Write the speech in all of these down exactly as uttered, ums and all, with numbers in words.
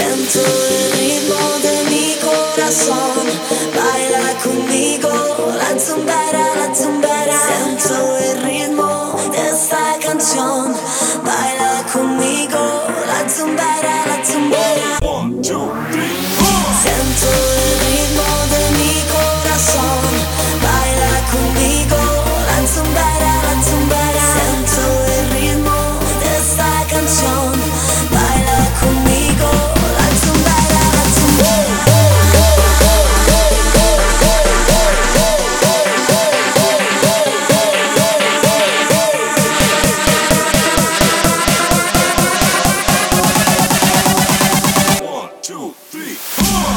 Siento el ritmo de mi corazón, baila conmigo, la zumbera, la zumbera. Siento el ritmo de esta canción, baila conmigo, la zumbera, la zumbera. One, two, three, four. Siento el ritmo de mi corazón, baila conmigo, la zumbera, la zumbera. Siento el ritmo de esta canción, baila conmigo, la zumbera, la zumbera. One, two, three, four.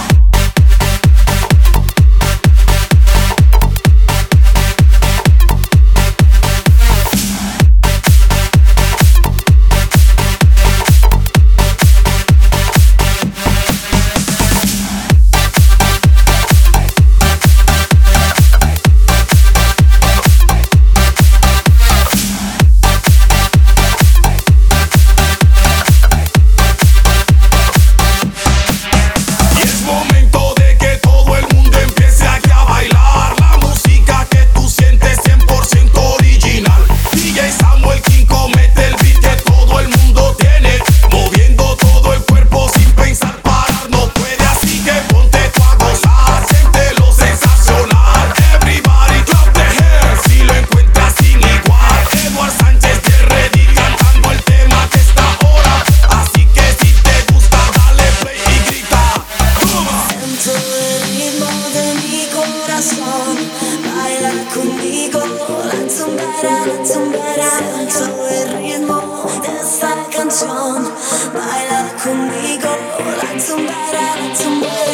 Baila conmigo, la zumbera, la zumbera. Siento el ritmo de esta canción, baila conmigo, la zumbera, la zumbera.